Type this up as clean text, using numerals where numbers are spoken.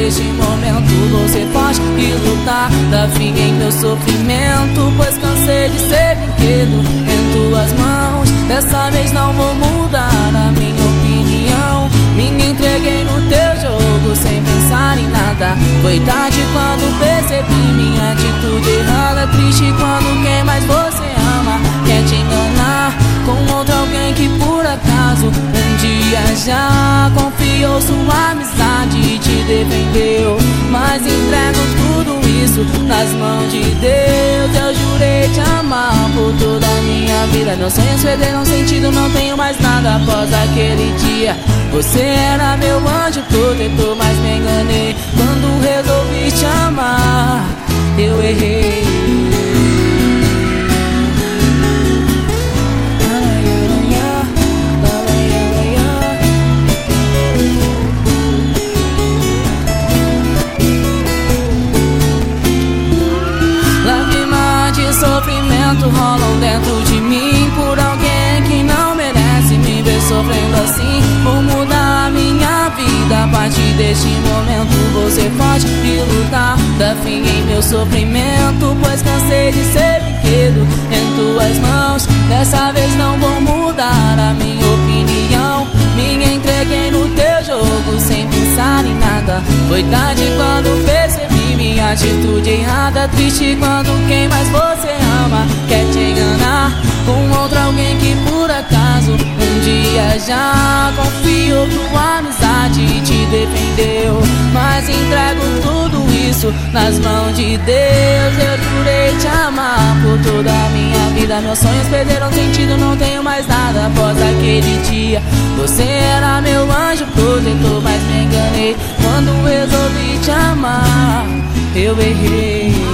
deste momento vou ser forte e lutar, dar fim em meu sofrimento, pois cansei de ser brinquedo em tuas mãos. Dessa vez não vou mudar a minha opinião. Me entreguei no teu jogo sem pensar em nada. Foi tarde quando percebi minha atitude errada. Triste quando quem mais você ama quer te enganar com outro alguém que por acaso um dia já confiou sua amizade e te defendeu. Mas entrego tudo isso nas mãos de Deus. Eu jurei te amar por toda a minha vida. Meus sonhos perderam sentido, não tenho mais nada após aquele dia. Você era meu anjo protetor, mas me enganei quando resolvi te amar. Eu errei. Sofrimento rolam dentro de mim por alguém que não merece me ver sofrendo assim. Vou mudar a minha vida a partir deste momento. Vou ser forte e lutar, dar fim em meu sofrimento, pois cansei de ser brinquedo em tuas mãos. Dessa vez não vou mudar a minha opinião. Me entreguei no teu jogo sem pensar em nada. Foi tarde quando percebi minha atitude errada. Triste quando quem mais você ama quer te enganar com outro alguém que por acaso um dia já confiou tua amizade e te defendeu. Mas entrego tudo isso nas mãos de Deus. Eu jurei te amar por toda a minha vida. Meus sonhos perderam sentido, não tenho mais nada após aquele dia. Você era meu anjo protetor, mas me enganei quando resolvi te amar. Eu errei.